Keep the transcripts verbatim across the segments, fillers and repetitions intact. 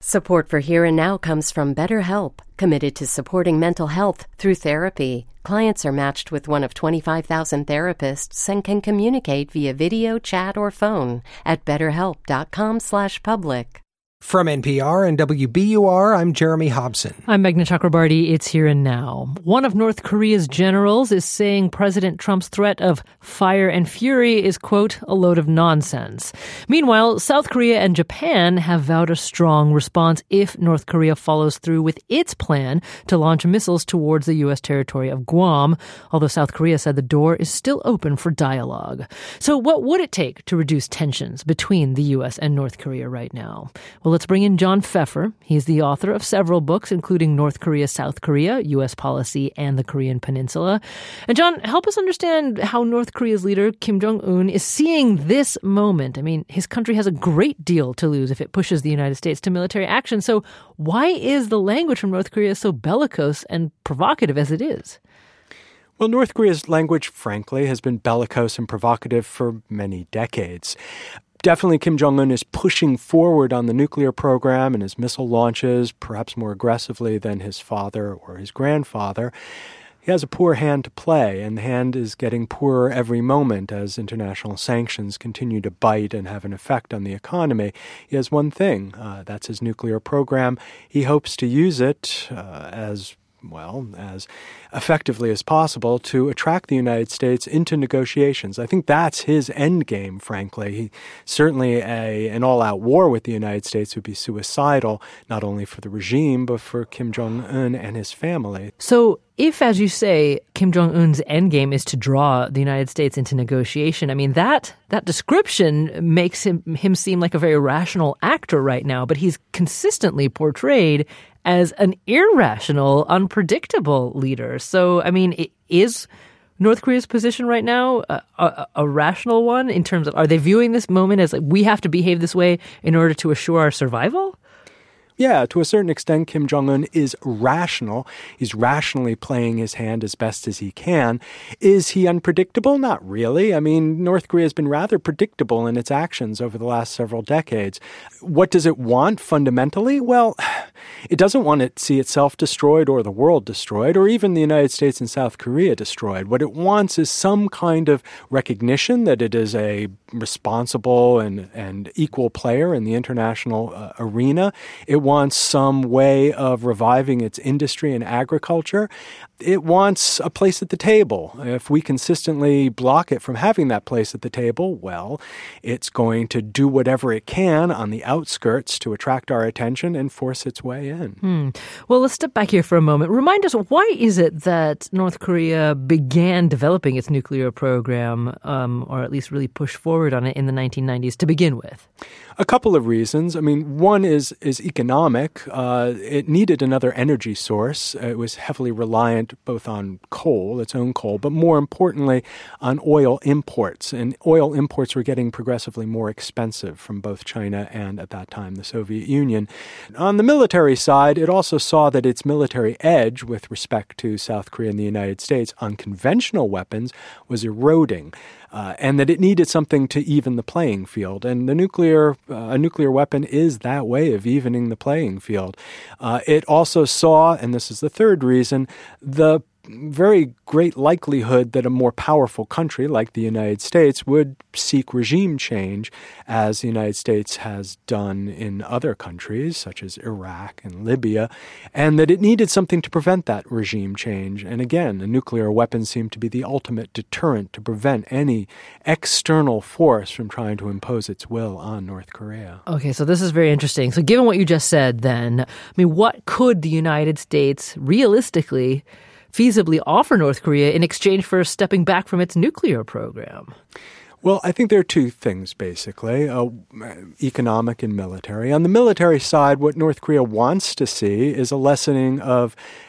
Support for Here and Now comes from BetterHelp, committed to supporting mental health through therapy. Clients are matched with one of twenty-five thousand therapists and can communicate via video, chat, or phone at betterhelp.com slash public. From N P R and W B U R, I'm Jeremy Hobson. I'm Meghna Chakrabarty. It's Here and Now. One of North Korea's generals is saying President Trump's threat of fire and fury is, quote, a load of nonsense. Meanwhile, South Korea and Japan have vowed a strong response if North Korea follows through with its plan to launch missiles towards the U S territory of Guam, although South Korea said the door is still open for dialogue. So what would it take to reduce tensions between the U S and North Korea right now? Well, let's bring in John Pfeffer. He's the author of several books, including North Korea, South Korea, U S Policy, and the Korean Peninsula. And John, help us understand how North Korea's leader, Kim Jong-un, is seeing this moment. I mean, his country has a great deal to lose if it pushes the United States to military action. So why is the language from North Korea so bellicose and provocative as it is? Well, North Korea's language, frankly, has been bellicose and provocative for many decades. Definitely, Kim Jong-un is pushing forward on the nuclear program and his missile launches, perhaps more aggressively than his father or his grandfather. He has a poor hand to play, and the hand is getting poorer every moment as international sanctions continue to bite and have an effect on the economy. He has one thing, uh, that's his nuclear program. He hopes to use it uh, as well, as effectively as possible to attract the United States into negotiations. I think that's his end game, frankly. He, certainly a, an all-out war with the United States would be suicidal, not only for the regime, but for Kim Jong-un and his family. So if, as you say, Kim Jong-un's end game is to draw the United States into negotiation, I mean, that that description makes him, him seem like a very rational actor right now, but he's consistently portrayed as an irrational, unpredictable leader. So, I mean, is North Korea's position right now a, a, a rational one in terms of, are they viewing this moment as like, we have to behave this way in order to assure our survival? Yeah, to a certain extent, Kim Jong-un is rational. He's rationally playing his hand as best as he can. Is he unpredictable? Not really. I mean, North Korea has been rather predictable in its actions over the last several decades. What does it want fundamentally? Well, it doesn't want to see itself destroyed or the world destroyed or even the United States and South Korea destroyed. What it wants is some kind of recognition that it is a responsible and, and equal player in the international uh, arena. It wants some way of reviving its industry and agriculture. It wants a place at the table. If we consistently block it from having that place at the table, well, it's going to do whatever it can on the outskirts to attract our attention and force its way in. Hmm. Well, let's step back here for a moment. Remind us, why is it that North Korea began developing its nuclear program, um, or at least really pushed forward on it in the nineteen nineties to begin with? A couple of reasons. I mean, one is is economic. Uh, it needed another energy source. It was heavily reliant both on coal, its own coal, but more importantly on oil imports. And oil imports were getting progressively more expensive from both China and, at that time, the Soviet Union. On the military side, it also saw that its military edge with respect to South Korea and the United States on conventional weapons was eroding. Uh, and that it needed something to even the playing field. And the nuclear, uh, a nuclear weapon is that way of evening the playing field. Uh, it also saw, and this is the third reason, the very great likelihood that a more powerful country like the United States would seek regime change, as the United States has done in other countries, such as Iraq and Libya, and that it needed something to prevent that regime change. And again, a nuclear weapon seemed to be the ultimate deterrent to prevent any external force from trying to impose its will on North Korea. Okay, so this is very interesting. So given what you just said then, I mean, what could the United States realistically feasibly offer North Korea in exchange for stepping back from its nuclear program? Well, I think there are two things, basically, uh, economic and military. On the military side, what North Korea wants to see is a lessening of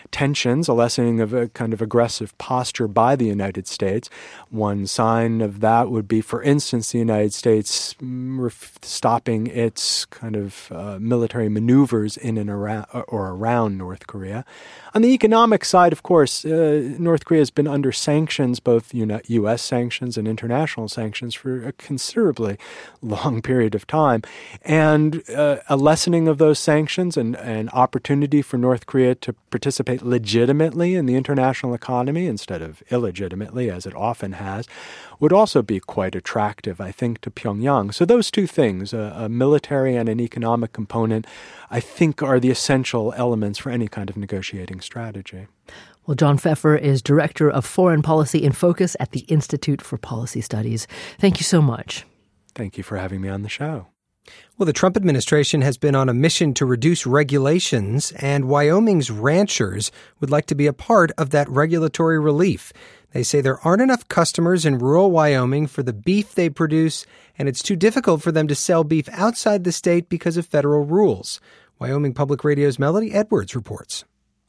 tensions, a lessening of a kind of aggressive posture by the United States. One sign of that would be, for instance, the United States stopping its kind of uh, military maneuvers in and around or around North Korea. On the economic side, of course, uh, North Korea has been under sanctions, both U S sanctions and international sanctions, for a considerably long period of time. And uh, a lessening of those sanctions and an opportunity for North Korea to participate legitimately in the international economy instead of illegitimately, as it often has, would also be quite attractive, I think, to Pyongyang. So those two things, a, a military and an economic component, I think are the essential elements for any kind of negotiating strategy. Well, John Pfeffer is Director of Foreign Policy in Focus at the Institute for Policy Studies. Thank you so much. Thank you for having me on the show. Well, the Trump administration has been on a mission to reduce regulations, and Wyoming's ranchers would like to be a part of that regulatory relief. They say there aren't enough customers in rural Wyoming for the beef they produce, and it's too difficult for them to sell beef outside the state because of federal rules. Wyoming Public Radio's Melody Edwards reports.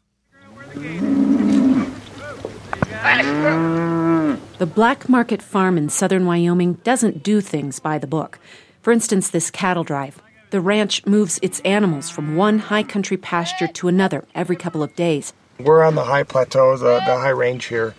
The Black Market Farm in southern Wyoming doesn't do things by the book. For instance, this cattle drive. The ranch moves its animals from one high country pasture to another every couple of days. We're on the high plateau, the, the high range here.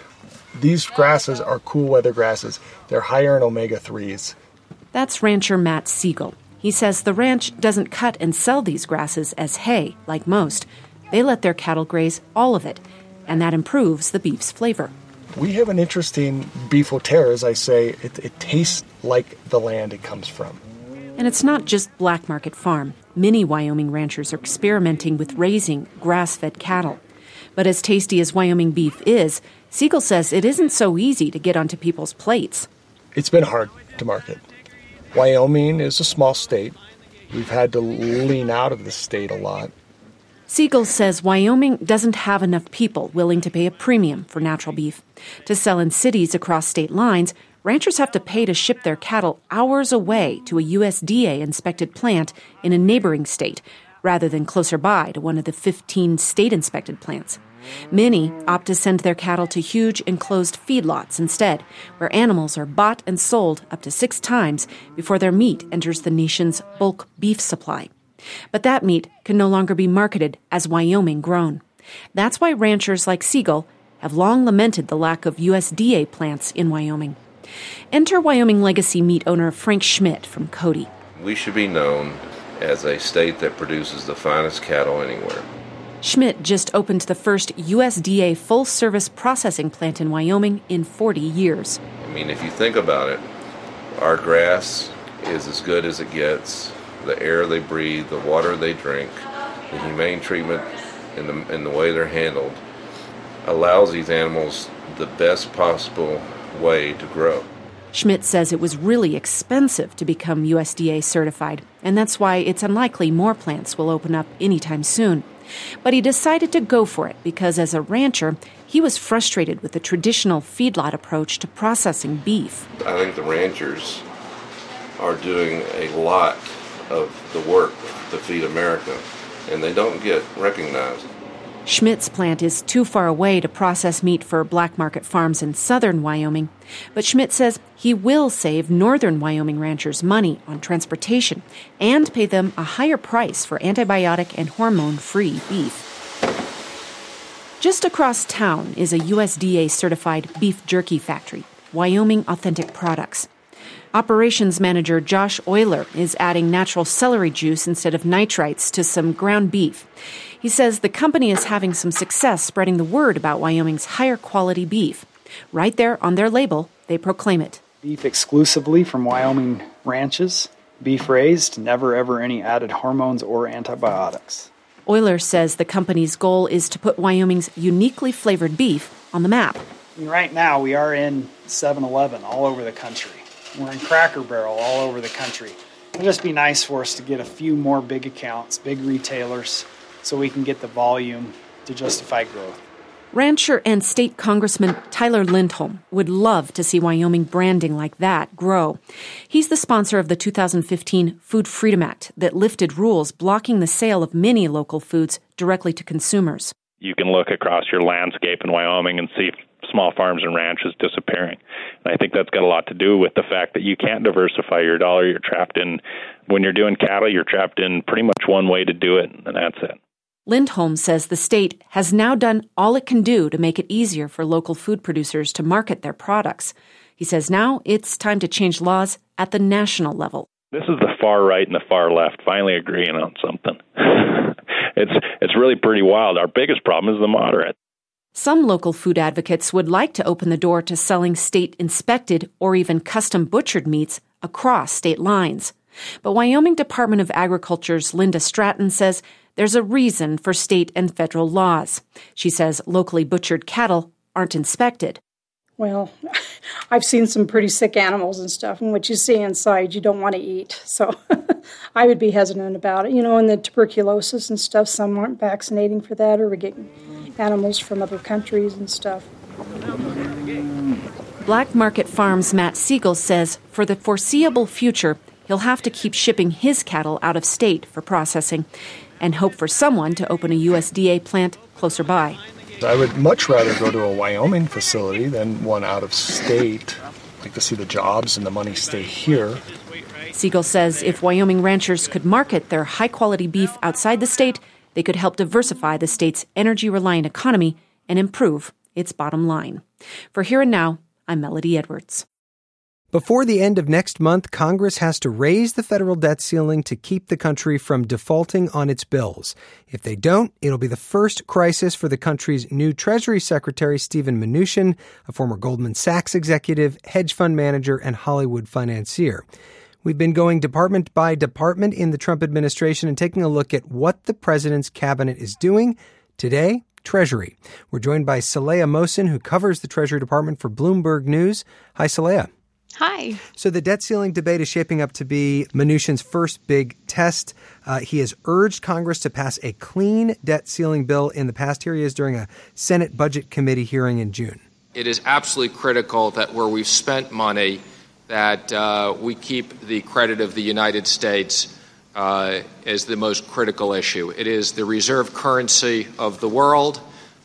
These grasses are cool weather grasses. They're higher in omega threes. That's rancher Matt Siegel. He says the ranch doesn't cut and sell these grasses as hay, like most. They let their cattle graze all of it, and that improves the beef's flavor. We have an interesting beef au terre, as I say. It, it tastes like the land it comes from. And it's not just Black Market Farm. Many Wyoming ranchers are experimenting with raising grass-fed cattle. But as tasty as Wyoming beef is, Siegel says it isn't so easy to get onto people's plates. It's been hard to market. Wyoming is a small state. We've had to lean out of the state a lot. Siegel says Wyoming doesn't have enough people willing to pay a premium for natural beef. To sell in cities across state lines, ranchers have to pay to ship their cattle hours away to a U S D A-inspected plant in a neighboring state, rather than closer by to one of the fifteen state-inspected plants. Many opt to send their cattle to huge enclosed feedlots instead, where animals are bought and sold up to six times before their meat enters the nation's bulk beef supply. But that meat can no longer be marketed as Wyoming grown. That's why ranchers like Siegel have long lamented the lack of U S D A plants in Wyoming. Enter Wyoming legacy meat owner Frank Schmidt from Cody. We should be known as a state that produces the finest cattle anywhere. Schmidt just opened the first U S D A full-service processing plant in Wyoming in forty years. I mean, if you think about it, our grass is as good as it gets. The air they breathe, the water they drink, the humane treatment, and the, and the way they're handled allows these animals the best possible way to grow. Schmidt says it was really expensive to become U S D A certified, and that's why it's unlikely more plants will open up anytime soon. But he decided to go for it because as a rancher, he was frustrated with the traditional feedlot approach to processing beef. I think the ranchers are doing a lot of the work to feed America, and they don't get recognized. Schmidt's plant is too far away to process meat for black market farms in southern Wyoming, but Schmidt says he will save northern Wyoming ranchers money on transportation and pay them a higher price for antibiotic and hormone-free beef. Just across town is a U S D A-certified beef jerky factory, Wyoming Authentic Products. Operations manager Josh Euler is adding natural celery juice instead of nitrites to some ground beef. He says the company is having some success spreading the word about Wyoming's higher quality beef. Right there on their label, they proclaim it. Beef exclusively from Wyoming ranches, beef raised, never ever any added hormones or antibiotics. Euler says the company's goal is to put Wyoming's uniquely flavored beef on the map. I mean, right now we are in seven eleven all over the country. We're in Cracker Barrel all over the country. It'd just be nice for us to get a few more big accounts, big retailers, so we can get the volume to justify growth. Rancher and state congressman Tyler Lindholm would love to see Wyoming branding like that grow. He's the sponsor of the two thousand fifteen Food Freedom Act that lifted rules blocking the sale of many local foods directly to consumers. you can look across your landscape in Wyoming and see small farms and ranches disappearing. And I think that's got a lot to do with the fact that you can't diversify your dollar. You're trapped in, when you're doing cattle, you're trapped in pretty much one way to do it, and that's it. Lindholm says the state has now done all it can do to make it easier for local food producers to market their products. He says now it's time to change laws at the national level. This is the far right and the far left finally agreeing on something. it's it's really pretty wild. Our biggest problem is the moderate. Some local food advocates would like to open the door to selling state-inspected or even custom butchered meats across state lines. But Wyoming Department of Agriculture's Linda Stratton says there's a reason for state and federal laws. She says locally butchered cattle aren't inspected. Well, I've seen some pretty sick animals and stuff, and what you see inside you don't want to eat. So I would be hesitant about it. You know, and the tuberculosis and stuff, some aren't vaccinating for that, or we're getting animals from other countries and stuff. Black Market Farms' Matt Siegel says for the foreseeable future, he'll have to keep shipping his cattle out of state for processing and hope for someone to open a U S D A plant closer by. I would much rather go to a Wyoming facility than one out of state. I'd like to see the jobs and the money stay here. Siegel says if Wyoming ranchers could market their high-quality beef outside the state, they could help diversify the state's energy-reliant economy and improve its bottom line. For Here and Now, I'm Melody Edwards. Before the end of next month, Congress has to raise the federal debt ceiling to keep the country from defaulting on its bills. If they don't, it'll be the first crisis for the country's new Treasury Secretary, Steven Mnuchin, a former Goldman Sachs executive, hedge fund manager, and Hollywood financier. We've been going department by department in the Trump administration and taking a look at what the president's cabinet is doing. Today, Treasury. We're joined by Saleha Mohsin, who covers the Treasury Department for Bloomberg News. Hi, Saleha. Hi. So the debt ceiling debate is shaping up to be Mnuchin's first big test. Uh, he has urged Congress to pass a clean debt ceiling bill. In the past, here he is during a Senate Budget Committee hearing in June. It is absolutely critical that where we've spent money, that uh, we keep the credit of the United States uh, as the most critical issue. It is the reserve currency of the world.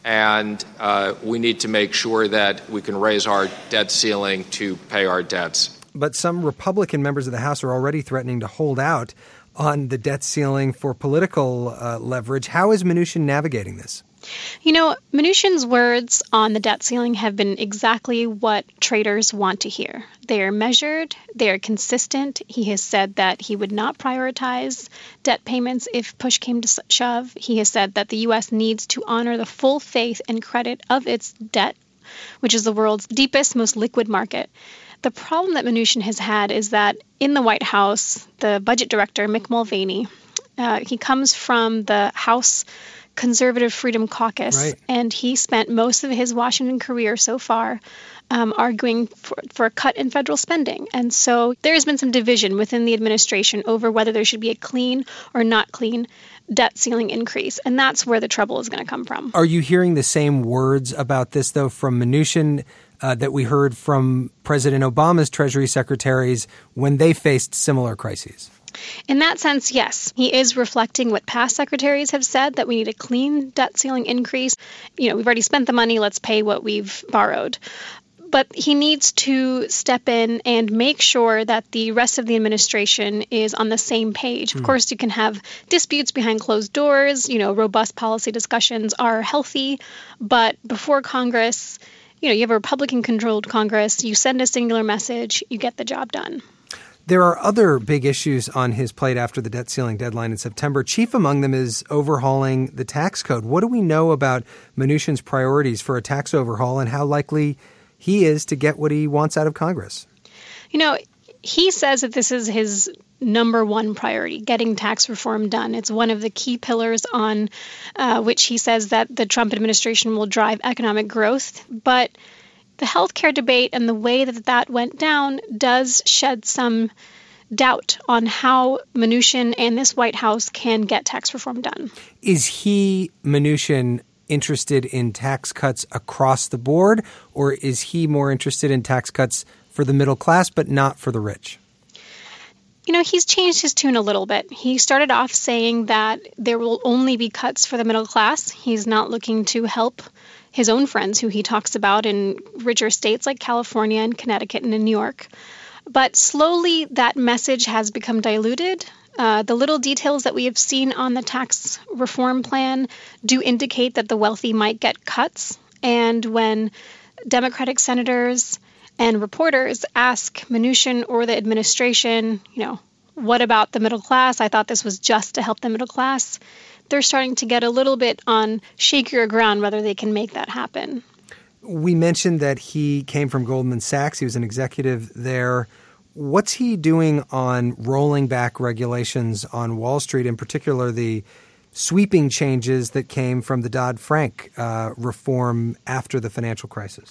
And uh, we need to make sure that we can raise our debt ceiling to pay our debts. But some Republican members of the House are already threatening to hold out on the debt ceiling for political uh, leverage. How is Mnuchin navigating this? You know, Mnuchin's words on the debt ceiling have been exactly what traders want to hear. They are measured. They are consistent. He has said that he would not prioritize debt payments if push came to shove. He has said that the U S needs to honor the full faith and credit of its debt, which is the world's deepest, most liquid market. The problem that Mnuchin has had is that in the White House, the budget director, Mick Mulvaney, uh, he comes from the House Conservative Freedom Caucus, right. And he spent most of his Washington career so far um, arguing for, for a cut in federal spending. And so there's been some division within the administration over whether there should be a clean or not clean debt ceiling increase. And that's where the trouble is going to come from. Are you hearing the same words about this, though, from Mnuchin uh, that we heard from President Obama's Treasury secretaries when they faced similar crises? In that sense, yes. He is reflecting what past secretaries have said, that we need a clean debt ceiling increase. You know, we've already spent the money, let's pay what we've borrowed. But he needs to step in and make sure that the rest of the administration is on the same page. Of mm. course, you can have disputes behind closed doors. You know, robust policy discussions are healthy. But before Congress, you know, you have a Republican-controlled Congress, you send a singular message, you get the job done. There are other big issues on his plate after the debt ceiling deadline in September. Chief among them is overhauling the tax code. What do we know about Mnuchin's priorities for a tax overhaul and how likely he is to get what he wants out of Congress? You know, he says that this is his number one priority, getting tax reform done. It's one of the key pillars on uh, which he says that the Trump administration will drive economic growth. But the healthcare debate and the way that that went down does shed some doubt on how Mnuchin and this White House can get tax reform done. Is he, Mnuchin, interested in tax cuts across the board, or is he more interested in tax cuts for the middle class but not for the rich? You know, he's changed his tune a little bit. He started off saying that there will only be cuts for the middle class. He's not looking to help his own friends, who he talks about in richer states like California and Connecticut and in New York. But slowly that message has become diluted. Uh, the little details that we have seen on the tax reform plan do indicate that the wealthy might get cuts. And when Democratic senators and reporters ask Mnuchin or the administration, you know, what about the middle class? I thought this was just to help the middle class. They're starting to get a little bit on shakier ground whether they can make that happen. We mentioned that he came from Goldman Sachs. He was an executive there. What's he doing on rolling back regulations on Wall Street, in particular the sweeping changes that came from the Dodd-Frank uh, reform after the financial crisis?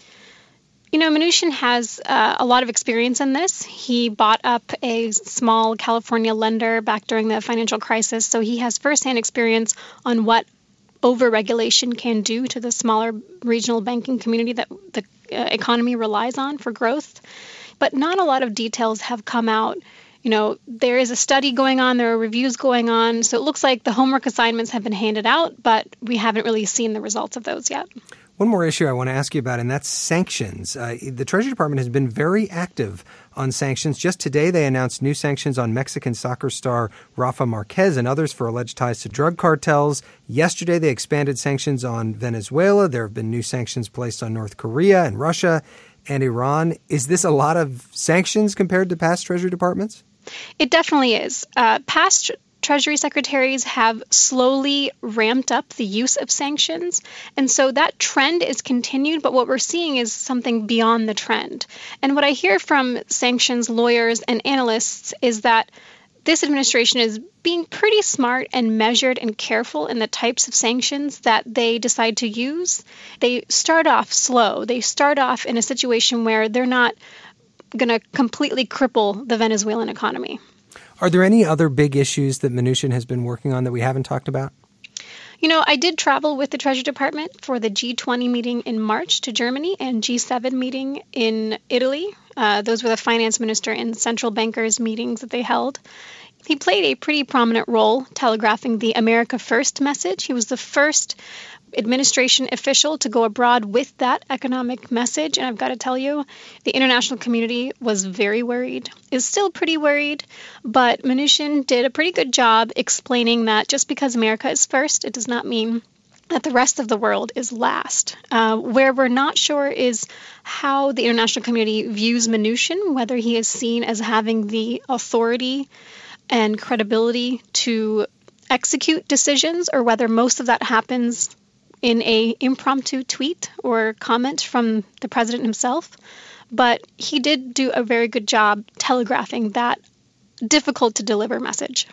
You know, Mnuchin has uh, a lot of experience in this. He bought up a small California lender back during the financial crisis, so he has firsthand experience on what overregulation can do to the smaller regional banking community that the uh, economy relies on for growth. But not a lot of details have come out. You know, there is a study going on, there are reviews going on, so it looks like the homework assignments have been handed out, but we haven't really seen the results of those yet. One more issue I want to ask you about, and that's sanctions. Uh, the Treasury Department has been very active on sanctions. Just today, they announced new sanctions on Mexican soccer star Rafa Marquez and others for alleged ties to drug cartels. Yesterday, they expanded sanctions on Venezuela. There have been new sanctions placed on North Korea and Russia and Iran. Is this a lot of sanctions compared to past Treasury Departments? It definitely is. Uh, past Treasury secretaries have slowly ramped up the use of sanctions. And so that trend is continued, but what we're seeing is something beyond the trend. And what I hear from sanctions lawyers and analysts is that this administration is being pretty smart and measured and careful in the types of sanctions that they decide to use. They start off slow. They start off in a situation where they're not going to completely cripple the Venezuelan economy. Are there any other big issues that Mnuchin has been working on that we haven't talked about? You know, I did travel with the Treasury Department for the G twenty meeting in March to Germany and G seven meeting in Italy. Uh, those were the finance minister and central bankers meetings that they held. He played a pretty prominent role telegraphing the America First message. He was the first administration official to go abroad with that economic message. And I've got to tell you, the international community was very worried, is still pretty worried. But Mnuchin did a pretty good job explaining that just because America is first, it does not mean that the rest of the world is last. Uh, where we're not sure is how the international community views Mnuchin, whether he is seen as having the authority and credibility to execute decisions, or whether most of that happens in a impromptu tweet or comment from the president himself. But he did do a very good job telegraphing that difficult to deliver message.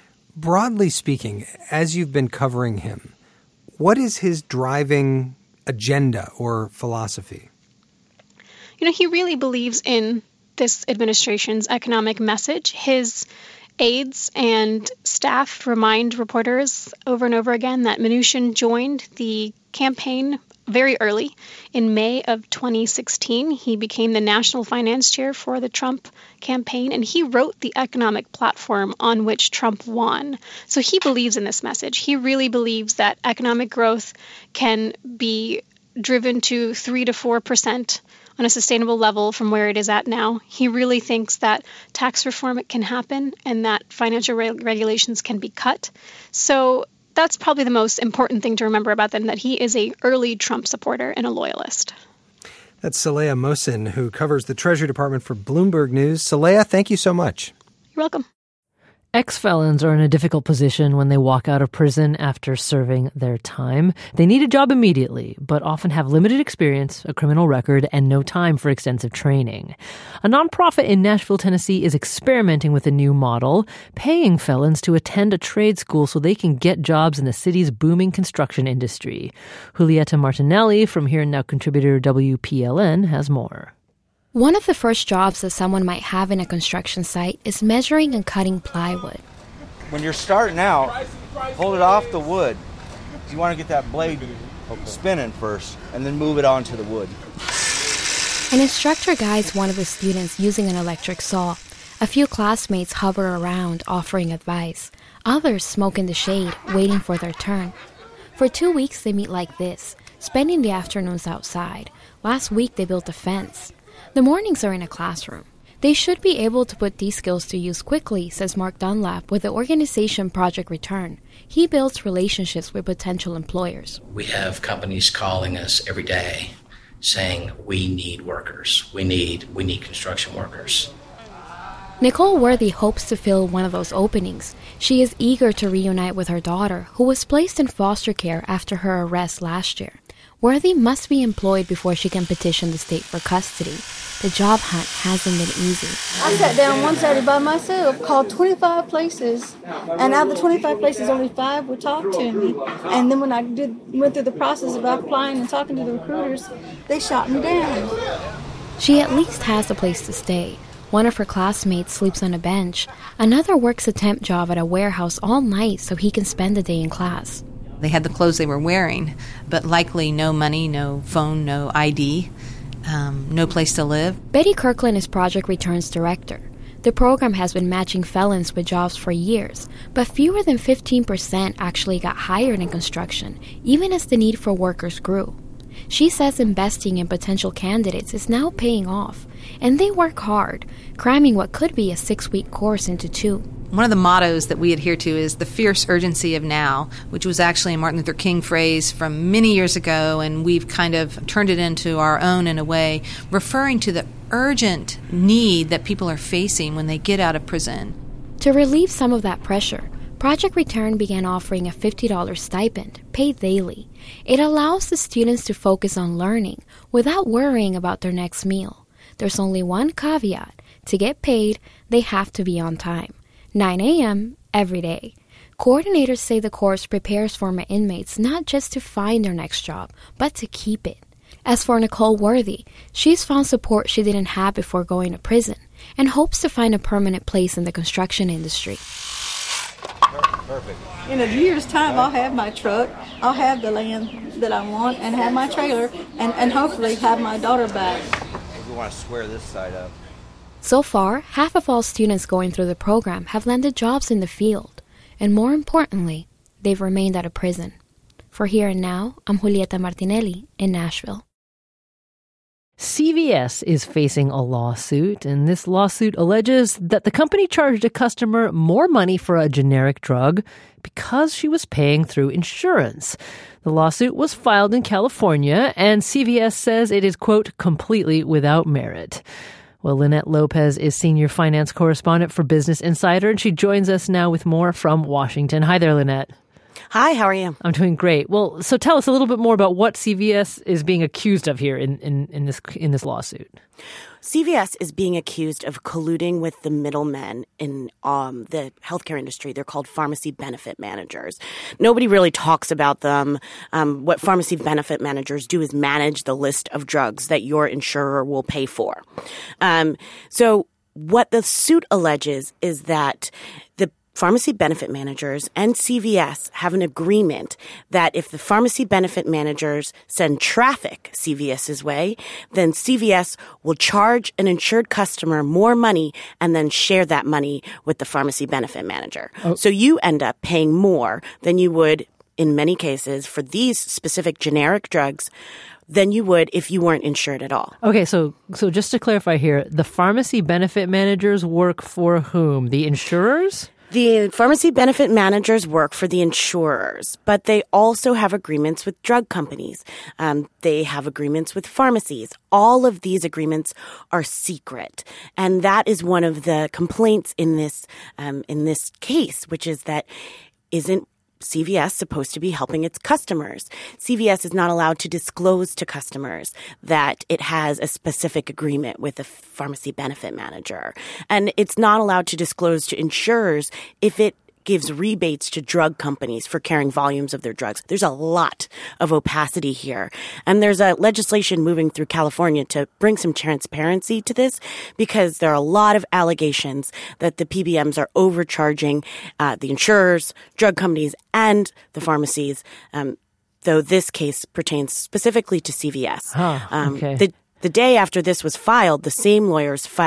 Broadly speaking, as you've been covering him, what is his driving agenda or philosophy? You know, he really believes in this administration's economic message. His aides and staff remind reporters over and over again that Mnuchin joined the campaign very early. In May of twenty sixteen, he became the national finance chair for the Trump campaign, and he wrote the economic platform on which Trump won. So he believes in this message. He really believes that economic growth can be driven to three to four percent on a sustainable level from where it is at now. He really thinks that tax reform can happen and that financial re- regulations can be cut. So that's probably the most important thing to remember about them, that he is a early Trump supporter and a loyalist. That's Saleha Mohsin, who covers the Treasury Department for Bloomberg News. Saleha, thank you so much. You're welcome. Ex-felons are in a difficult position when they walk out of prison after serving their time. They need a job immediately, but often have limited experience, a criminal record, and no time for extensive training. A nonprofit in Nashville, Tennessee is experimenting with a new model, paying felons to attend a trade school so they can get jobs in the city's booming construction industry. Julieta Martinelli from Here and Now contributor W P L N has more. One of the first jobs that someone might have in a construction site is measuring and cutting plywood. When you're starting out, hold it off the wood. You want to get that blade spinning first, and then move it onto the wood. An instructor guides one of the students using an electric saw. A few classmates hover around, offering advice. Others smoke in the shade, waiting for their turn. For two weeks, they meet like this, spending the afternoons outside. Last week, they built a fence. The mornings are in a classroom. They should be able to put these skills to use quickly, says Mark Dunlap with the organization Project Return. He builds relationships with potential employers. We have companies calling us every day saying, we need workers. We need, we need construction workers. Nicole Worthy hopes to fill one of those openings. She is eager to reunite with her daughter, who was placed in foster care after her arrest last year. Worthy must be employed before she can petition the state for custody. The job hunt hasn't been easy. I sat down one Saturday by myself, called twenty-five places, and out of the twenty-five places, only five would talk to me. And then when I did went through the process of applying and talking to the recruiters, they shot me down. She at least has a place to stay. One of her classmates sleeps on a bench. Another works a temp job at a warehouse all night so he can spend the day in class. They had the clothes they were wearing, but likely no money, no phone, no I D, um, no place to live. Betty Kirkland is Project Return's director. The program has been matching felons with jobs for years, but fewer than fifteen percent actually got hired in construction, even as the need for workers grew. She says investing in potential candidates is now paying off, and they work hard, cramming what could be a six-week course into two. One of the mottos that we adhere to is the fierce urgency of now, which was actually a Martin Luther King phrase from many years ago, and we've kind of turned it into our own in a way, referring to the urgent need that people are facing when they get out of prison. To relieve some of that pressure, Project Return began offering a fifty dollars stipend, paid daily. It allows the students to focus on learning without worrying about their next meal. There's only one caveat. To get paid, they have to be on time. nine a.m. every day. Coordinators say the course prepares former inmates not just to find their next job, but to keep it. As for Nicole Worthy, she's found support she didn't have before going to prison and hopes to find a permanent place in the construction industry. Perfect. In a year's time, I'll have my truck, I'll have the land that I want, and have my trailer, and, and hopefully have my daughter back. We want to square this side up. So far, half of all students going through the program have landed jobs in the field. And more importantly, they've remained out of prison. For Here and Now, I'm Julieta Martinelli in Nashville. C V S is facing a lawsuit, and this lawsuit alleges that the company charged a customer more money for a generic drug because she was paying through insurance. The lawsuit was filed in California, and C V S says it is, quote, completely without merit. Well, Lynette Lopez is senior finance correspondent for Business Insider, and she joins us now with more from Washington. Hi there, Lynette. Hi, how are you? I'm doing great. Well, so tell us a little bit more about what C V S is being accused of here in, in, in this in this lawsuit. C V S is being accused of colluding with the middlemen in um, the healthcare industry. They're called pharmacy benefit managers. Nobody really talks about them. Um, what pharmacy benefit managers do is manage the list of drugs that your insurer will pay for. Um, so what the suit alleges is that the pharmacy benefit managers and C V S have an agreement that if the pharmacy benefit managers send traffic CVS's way, then C V S will charge an insured customer more money and then share that money with the pharmacy benefit manager. Oh. So you end up paying more than you would, in many cases, for these specific generic drugs than you would if you weren't insured at all. Okay, so so just to clarify here, the pharmacy benefit managers work for whom? The insurers? The pharmacy benefit managers work for the insurers, but they also have agreements with drug companies. Um, they have agreements with pharmacies. All of these agreements are secret, and that is one of the complaints in this um, in this case, which is that isn't C V S supposed to be helping its customers? C V S is not allowed to disclose to customers that it has a specific agreement with a pharmacy benefit manager. And it's not allowed to disclose to insurers if it gives rebates to drug companies for carrying volumes of their drugs. There's a lot of opacity here. And there's a legislation moving through California to bring some transparency to this because there are a lot of allegations that the P B Ms are overcharging uh, the insurers, drug companies, and the pharmacies, um, though this case pertains specifically to C V S. Huh, um, okay. the, the day after this was filed, the same lawyers filed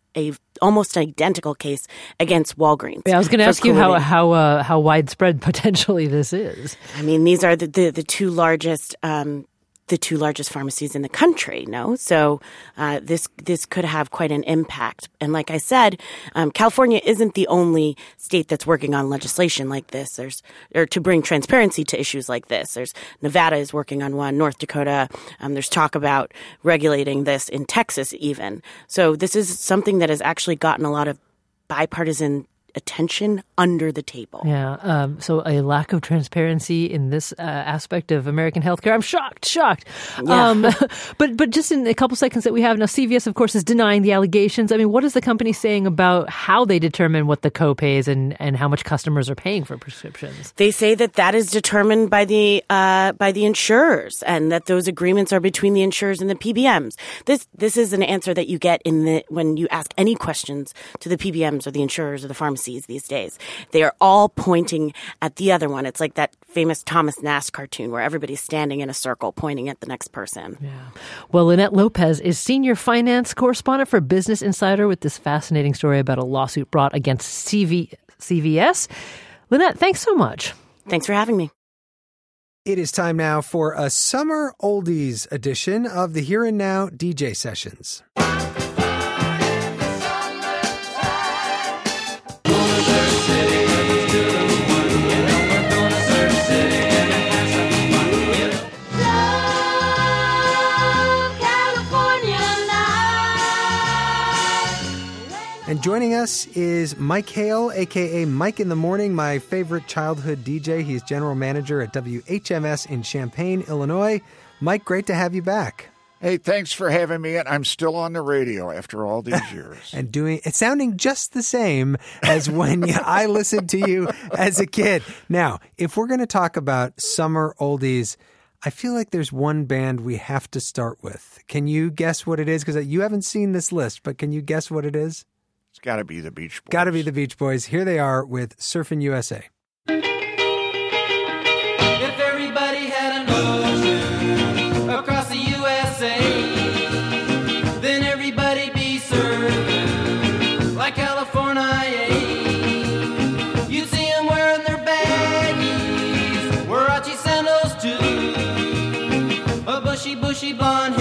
a almost identical case against Walgreens. Yeah, I was going to ask you how how uh, how widespread potentially this is. I mean, these are the the, the two largest um, the two largest pharmacies in the country. No, so uh, this this could have quite an impact. And like I said, um, California isn't the only state that's working on legislation like this. There's or to bring transparency to issues like this. There's Nevada is working on one. North Dakota. Um, there's talk about regulating this in Texas even. So this is something that has actually gotten a lot of bipartisan attention under the table. Yeah. Um, so a lack of transparency in this uh, aspect of American healthcare. I'm shocked, shocked. Yeah. Um, but but just in a couple seconds that we have now, C V S, of course, is denying the allegations. I mean, what is the company saying about how they determine what the copays and, and how much customers are paying for prescriptions? They say that that is determined by the uh, by the insurers, and that those agreements are between the insurers and the P B Ms. This this is an answer that you get in the when you ask any questions to the P B Ms or the insurers or the pharmacies these days. They are all pointing at the other one. It's like that famous Thomas Nast cartoon where everybody's standing in a circle pointing at the next person. Yeah. Well, Lynette Lopez is senior finance correspondent for Business Insider with this fascinating story about a lawsuit brought against C V S. Lynette, thanks so much. Thanks for having me. It is time now for a summer oldies edition of the Here and Now D J Sessions. And joining us is Mike Hale, a k a. Mike in the Morning, my favorite childhood D J. He's general manager at W H M S in Champaign, Illinois. Mike, great to have you back. Hey, thanks for having me. I'm still on the radio after all these years. And doing it's sounding just the same as when I listened to you as a kid. Now, if we're going to talk about summer oldies, I feel like there's one band we have to start with. Can you guess what it is? Because you haven't seen this list, but can you guess what it is? It's got to be the Beach Boys. Got to be the Beach Boys. Here they are with Surfin' U S A. If everybody had an ocean across the U S A, then everybody'd be surfing like California. You'd see them wearing their baggies, Warachi sandals too, a bushy, bushy blonde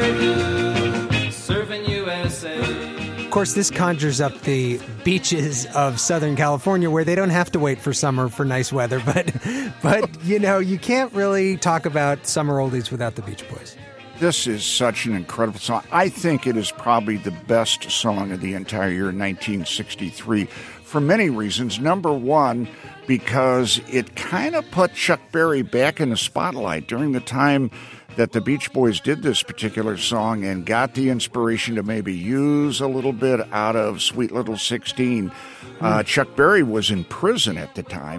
hairdo, surfing U S A. Of course, this conjures up the beaches of Southern California where they don't have to wait for summer for nice weather. But, but you know, you can't really talk about summer oldies without the Beach Boys. This is such an incredible song. I think it is probably the best song of the entire year, nineteen sixty-three, for many reasons. Number one, because it kind of put Chuck Berry back in the spotlight during the time that the Beach Boys did this particular song and got the inspiration to maybe use a little bit out of Sweet Little sixteen. Uh, Chuck Berry was in prison at the time.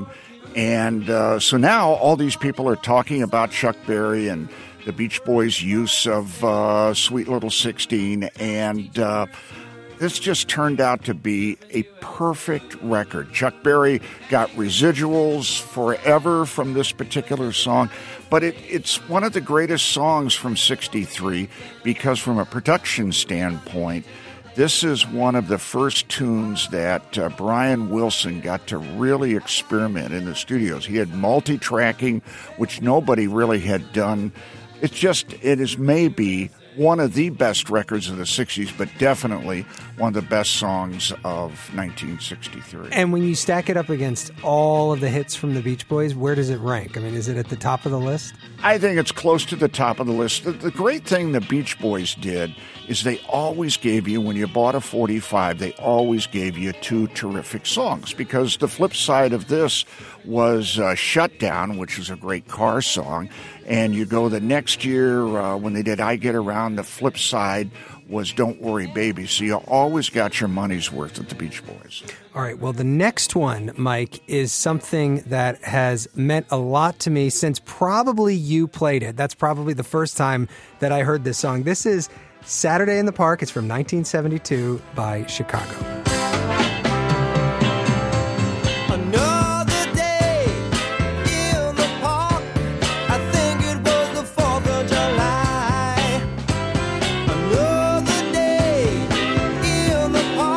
And uh, so now all these people are talking about Chuck Berry and the Beach Boys' use of uh, Sweet Little sixteen. And uh, this just turned out to be a perfect record. Chuck Berry got residuals forever from this particular song. But it, it's one of the greatest songs from sixty-three because from a production standpoint, this is one of the first tunes that uh, Brian Wilson got to really experiment in the studios. He had multi-tracking, which nobody really had done. It's just, it is maybe one of the best records of the sixties, but definitely one of the best songs of nineteen sixty-three. And when you stack it up against all of the hits from the Beach Boys, where does it rank? I mean, is it at the top of the list? I think it's close to the top of the list. The, the great thing the Beach Boys did is they always gave you, when you bought a forty-five, they always gave you two terrific songs, because the flip side of this was uh, Shutdown, which was a great car song. And you go the next year uh, when they did I Get Around, the flip side was Don't Worry Baby. So you always got your money's worth at the Beach Boys. All right. Well, the next one, Mike, is something that has meant a lot to me since probably you played it. That's probably the first time that I heard this song. This is Saturday in the Park. It's from nineteen seventy-two by Chicago. Another day in the park.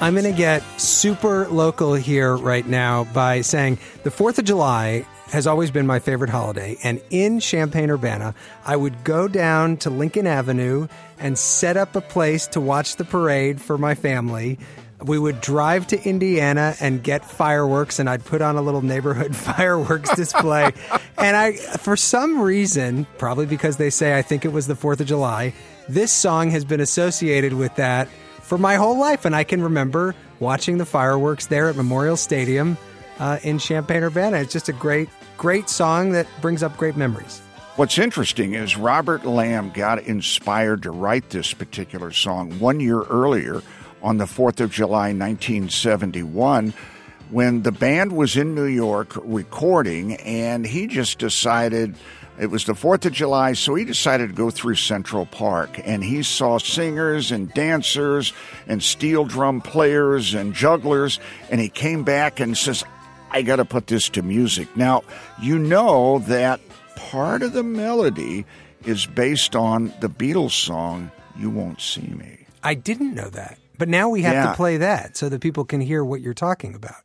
I'm going to get super local here right now by saying the fourth of July has always been my favorite holiday. And in Champaign-Urbana, I would go down to Lincoln Avenue and set up a place to watch the parade for my family. We would drive to Indiana and get fireworks, and I'd put on a little neighborhood fireworks display. And I, for some reason, probably because they say I think it was the fourth of July, this song has been associated with that for my whole life. And I can remember watching the fireworks there at Memorial Stadium uh, in Champaign-Urbana. It's just a great, great song that brings up great memories. What's interesting is Robert Lamb got inspired to write this particular song one year earlier on the fourth of July, nineteen seventy-one, when the band was in New York recording, and he just decided it was the fourth of July, so he decided to go through Central Park, and he saw singers and dancers and steel drum players and jugglers, and he came back and says, I got to put this to music. Now, you know that part of the melody is based on the Beatles song, You Won't See Me. I didn't know that. But now we have yeah. to play that so that people can hear what you're talking about.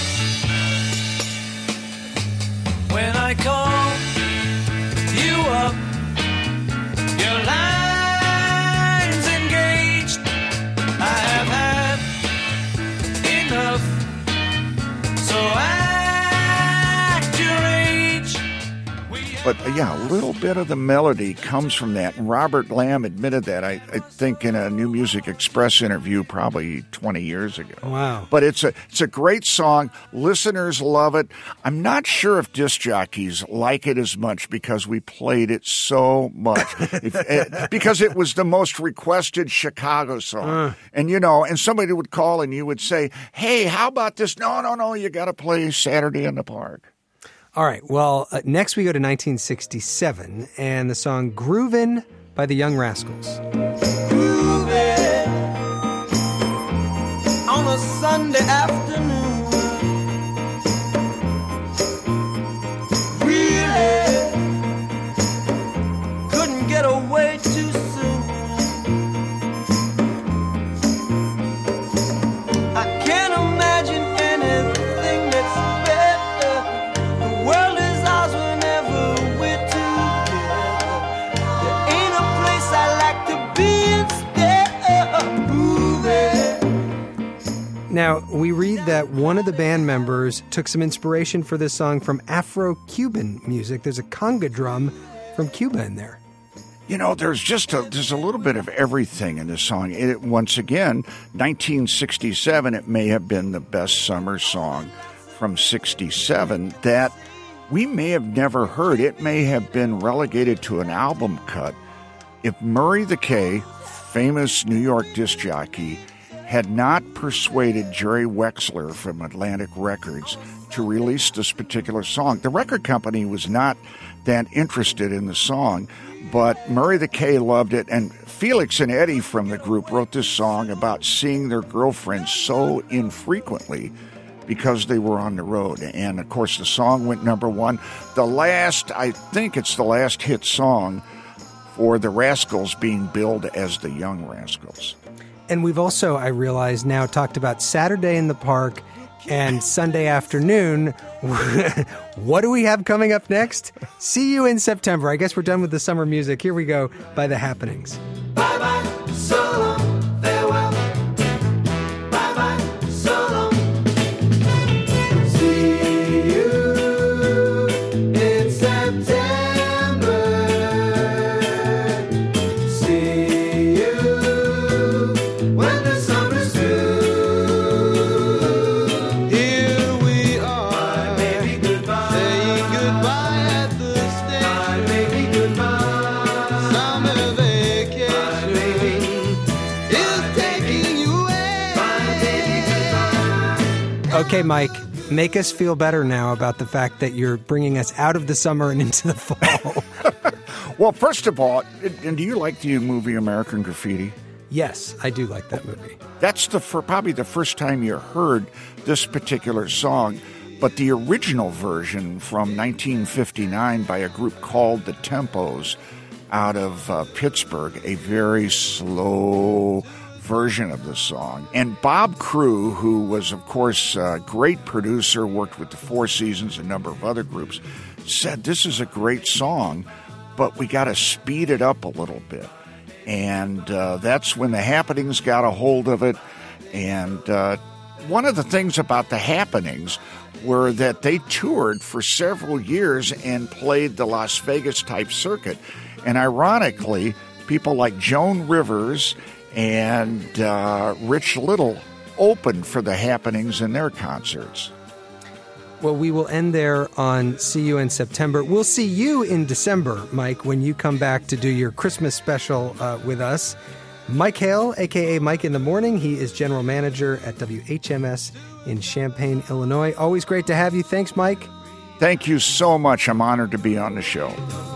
When I call you up, your line's engaged. I have had enough, so act your age. But uh, yeah, a little bit of the melody comes from that. And Robert Lamb admitted that, I, I think, in a New Music Express interview probably twenty years ago. Wow. But it's a it's a great song. Listeners love it. I'm not sure if disc jockeys like it as much because we played it so much. if, uh, because it was the most requested Chicago song. Uh. And, you know, and somebody would call and you would say, hey, how about this? No, no, no, you got to play Saturday in the Park. All right, well, uh, next we go to nineteen sixty-seven and the song Groovin' by the Young Rascals. Groovin' on a Sunday afternoon. Really couldn't get away too soon. I can't imagine anything that's better. The world is ours whenever we're together. There ain't a place I like to be instead of moving. Now, we read that one of the band members took some inspiration for this song from Afro-Cuban music. There's a conga drum from Cuba in there. You know, there's just a, there's a little bit of everything in this song. It, once again, nineteen sixty-seven, it may have been the best summer song from sixty-seven that we may have never heard. It may have been relegated to an album cut if Murray the K, famous New York disc jockey, had not persuaded Jerry Wexler from Atlantic Records to release this particular song. The record company was not that interested in the song, but Murray the K loved it, and Felix and Eddie from the group wrote this song about seeing their girlfriends so infrequently because they were on the road. And, of course, the song went number one. The last, I think it's the last hit song for the Rascals being billed as the Young Rascals. And we've also, I realize now, talked about Saturday in the Park and Sunday afternoon. What do we have coming up next? See you in September. I guess we're done with the summer music. Here we go by The Happenings. Bye-bye, so long, farewell. Bye-bye, so long. See you in September. See you when the summer's through. Here we are, baby, goodbye. Saying goodbye at the station. Bye, baby, goodbye. Summer vacation is taking you away. Bye, baby, goodbye. Okay, Mike, make us feel better now about the fact that you're bringing us out of the summer and into the fall. Well, first of all, and do you like the movie American Graffiti? Yes, I do like that movie. That's the for probably the first time you heard this particular song, but the original version from nineteen fifty-nine by a group called the Tempos out of uh, Pittsburgh, a very slow version of the song. And Bob Crew, who was, of course, a great producer, worked with the Four Seasons, a number of other groups, said, this is a great song, but we got to speed it up a little bit. And uh, that's when the Happenings got a hold of it. And uh, one of the things about the Happenings were that they toured for several years and played the Las Vegas-type circuit. And ironically, people like Joan Rivers and uh, Rich Little opened for the Happenings in their concerts. Well, we will end there on See You in September. We'll see you in December, Mike, when you come back to do your Christmas special uh, with us. Mike Hale, a k a. Mike in the Morning. He is general manager at W H M S in Champaign, Illinois. Always great to have you. Thanks, Mike. Thank you so much. I'm honored to be on the show.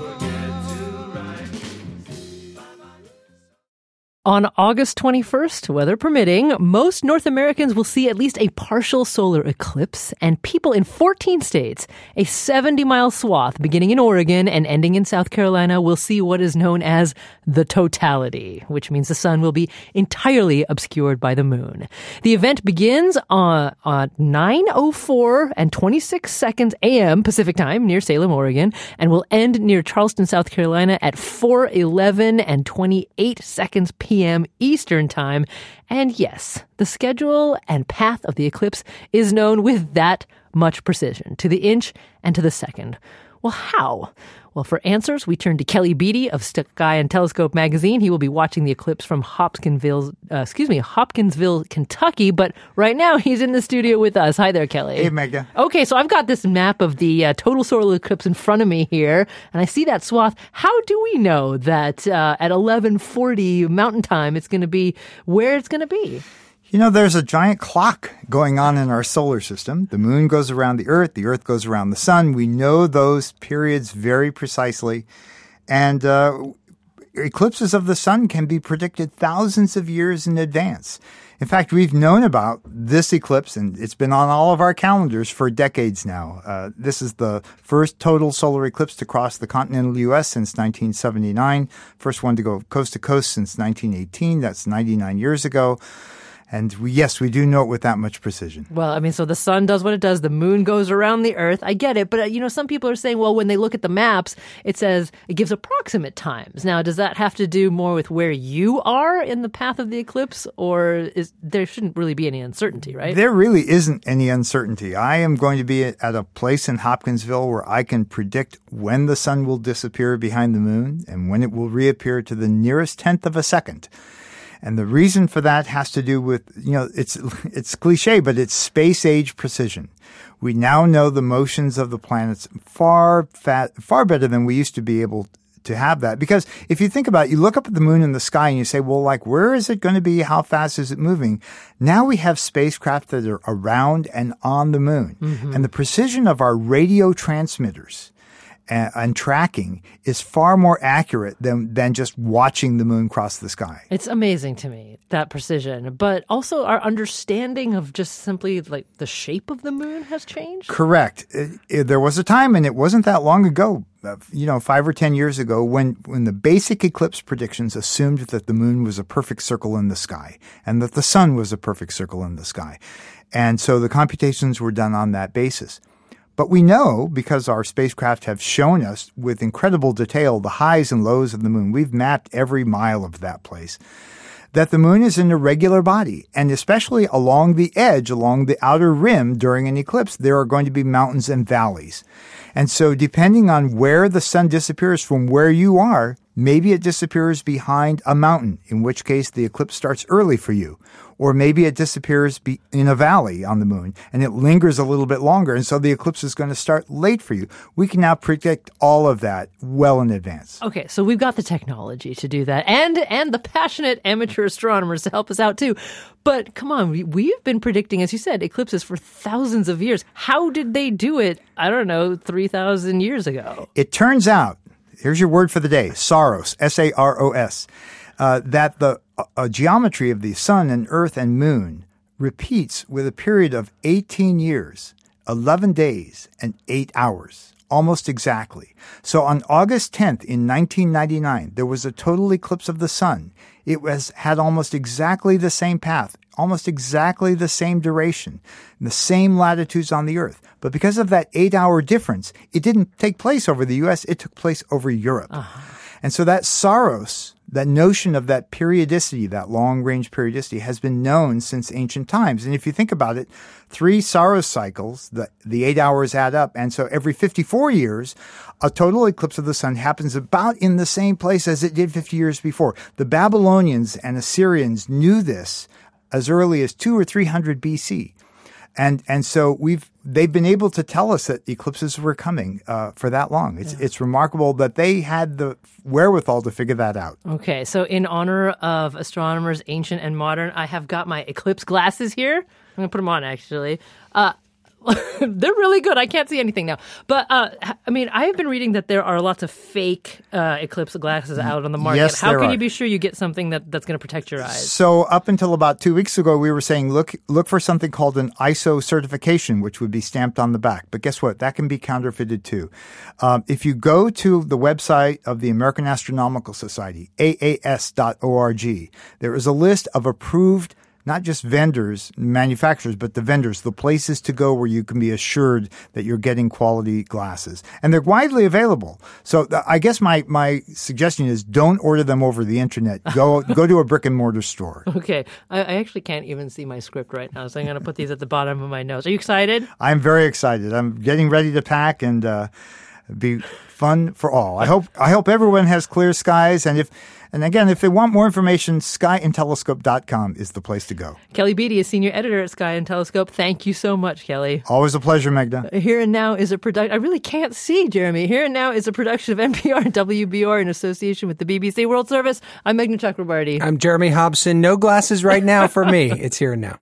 On August twenty-first, weather permitting, most North Americans will see at least a partial solar eclipse, and people in fourteen states, a seventy-mile swath beginning in Oregon and ending in South Carolina, will see what is known as the totality, which means the sun will be entirely obscured by the moon. The event begins on, on nine oh four and twenty-six seconds a.m. Pacific time near Salem, Oregon, and will end near Charleston, South Carolina at four eleven and twenty-eight seconds p.m. Eastern Time. And yes, the schedule and path of the eclipse is known with that much precision, to the inch and to the second. Well, how? Well, for answers, we turn to Kelly Beatty of Sky and Telescope magazine. He will be watching the eclipse from Hopkinsville, uh, excuse me, Hopkinsville, Kentucky. But right now, he's in the studio with us. Hi there, Kelly. Hey, Megha. Okay, so I've got this map of the uh, total solar eclipse in front of me here, and I see that swath. How do we know that uh, at eleven forty Mountain Time, it's going to be where it's going to be? You know, there's a giant clock going on in our solar system. The moon goes around the Earth. The Earth goes around the sun. We know those periods very precisely. And uh, eclipses of the sun can be predicted thousands of years in advance. In fact, we've known about this eclipse, and it's been on all of our calendars for decades now. Uh, this is the first total solar eclipse to cross the continental U S since nineteen seventy-nine. First one to go coast to coast since nineteen eighteen. That's ninety-nine years ago. And we, yes, we do know it with that much precision. Well, I mean, so the sun does what it does. The moon goes around the Earth. I get it. But, uh, you know, some people are saying, well, when they look at the maps, it says it gives approximate times. Now, does that have to do more with where you are in the path of the eclipse? Or is there shouldn't really be any uncertainty, right? There really isn't any uncertainty. I am going to be at a place in Hopkinsville where I can predict when the sun will disappear behind the moon and when it will reappear to the nearest tenth of a second. And the reason for that has to do with, you know, it's it's cliche, but it's space-age precision. We now know the motions of the planets far fat, far better than we used to be able to have that. Because if you think about it, you look up at the moon in the sky and you say, well, like, where is it going to be? How fast is it moving? Now we have spacecraft that are around and on the moon. Mm-hmm. And the precision of our radio transmitters And, and tracking is far more accurate than than just watching the moon cross the sky. It's amazing to me, that precision. But also our understanding of just simply like the shape of the moon has changed? Correct. It, it, there was a time, and it wasn't that long ago, uh, you know, five or ten years ago, when, when the basic eclipse predictions assumed that the moon was a perfect circle in the sky and that the sun was a perfect circle in the sky. And so the computations were done on that basis. But we know, because our spacecraft have shown us with incredible detail the highs and lows of the moon, we've mapped every mile of that place, that the moon is an irregular body. And especially along the edge, along the outer rim during an eclipse, there are going to be mountains and valleys. And so depending on where the sun disappears from where you are, maybe it disappears behind a mountain, in which case the eclipse starts early for you. Or maybe it disappears be in a valley on the moon and it lingers a little bit longer. And so the eclipse is going to start late for you. We can now predict all of that well in advance. Okay, so we've got the technology to do that and and the passionate amateur astronomers to help us out too. But come on, we, we've been predicting, as you said, eclipses for thousands of years. How did they do it, I don't know, three thousand years ago? It turns out, here's your word for the day, Saros, S A R O S, uh, that the uh, geometry of the sun and earth and moon repeats with a period of eighteen years, eleven days, and eight hours, almost exactly. So on August tenth in nineteen ninety-nine, there was a total eclipse of the sun. It was had almost exactly the same path, almost exactly the same duration, the same latitudes on the Earth. But because of that eight-hour difference, it didn't take place over the U S, it took place over Europe. Uh-huh. And so that Saros, that notion of that periodicity, that long-range periodicity, has been known since ancient times. And if you think about it, three Saros cycles, the, the eight hours add up. And so every fifty-four years, a total eclipse of the sun happens about in the same place as it did fifty years before. The Babylonians and Assyrians knew this as early as two or three hundred B C. And and so we've they've been able to tell us that eclipses were coming uh, for that long. It's yeah. it's remarkable that they had the wherewithal to figure that out. Okay, so in honor of astronomers, ancient and modern, I have got my eclipse glasses here. I'm going to put them on, actually. Uh, they're really good. I can't see anything now. But, uh, I mean, I have been reading that there are lots of fake uh, eclipse glasses out on the market. Yes, How there can are. you be sure you get something that, that's going to protect your eyes? So up until about two weeks ago, we were saying, look look for something called an I S O certification, which would be stamped on the back. But guess what? That can be counterfeited too. Um, if you go to the website of the American Astronomical Society, A A S dot org, there is a list of approved not just vendors, manufacturers, but the vendors, the places to go where you can be assured that you're getting quality glasses. And they're widely available. So th- I guess my, my suggestion is don't order them over the internet. Go go to a brick and mortar store. Okay. I, I actually can't even see my script right now, so I'm going to put these at the bottom of my nose. Are you excited? I'm very excited. I'm getting ready to pack and uh, be fun for all. I hope I hope everyone has clear skies. And if And again, if they want more information, sky and telescope dot com is the place to go. Kelly Beatty is senior editor at Sky and Telescope. Thank you so much, Kelly. Always a pleasure, Magda. Here and Now is a production. I really can't see, Jeremy. Here and Now is a production of N P R and W B R in association with the B B C World Service. I'm Meghna Chakrabarty. I'm Jeremy Hobson. No glasses right now for me. It's Here and Now.